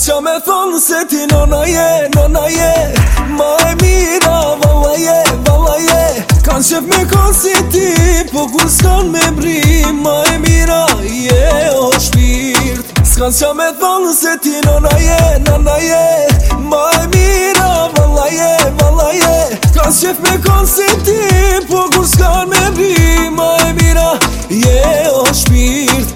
qa me thonë se ti nona je ma e mira, valla je Kanë qef me konë si ti, po kur s'kan me brim Ma e mira je o shpirt S'kan qa me thonë se ti nona je ma e mira, valla je Kanë qef me konë si ti, po kur s'kan me brim Ma e mira je o shpirt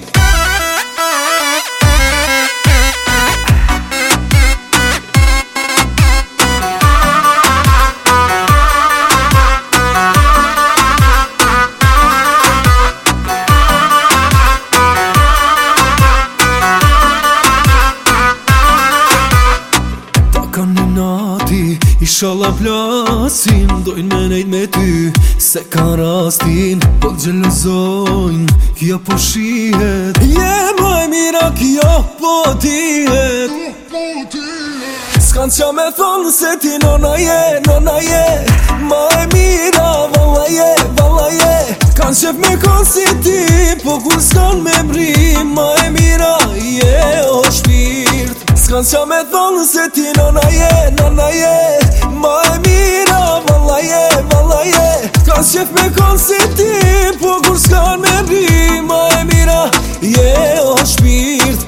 Inshallah plasin, dojnë me nejt me ty Se ka rastin, po t'gjelozojnë Kjo po shihet Je ma e mira, kjo po tihet S'kan qa me thonë se ti nona je Ma e mira, valla je Kanë qef me konë si ti, po kur s'kan me brim Ma e mira je o shpirt S'kan qa me thonë se ti nona je ma e mira, valla je Kanë qef me konë si ti, po kur s'kan me brim Ma e mira je o shpirt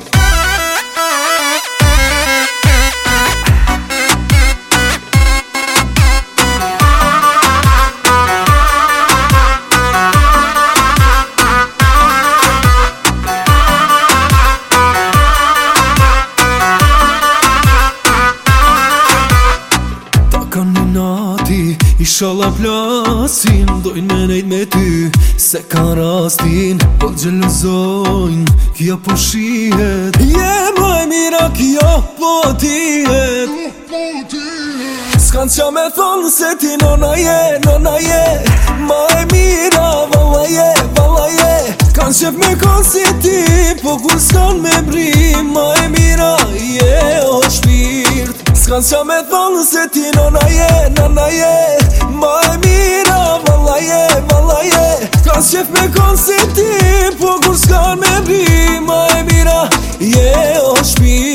Inshallah plasin, dojnë me nejt me ty Se ka rastin, po t'gjelozojnë Kjo po shihet Je ma e mira, kjo po tihet S'kan qa me thonë se ti nona je Ma e mira, valla je Kanë qef me konë si ti, po kur s'kan me brim Ma e mira je o shpirt S'kan qa me thonë se ti nona je ma e mira, valla je Kanë qef me konë si ti, po kur s'kan me brim Ma e mira je o shpirt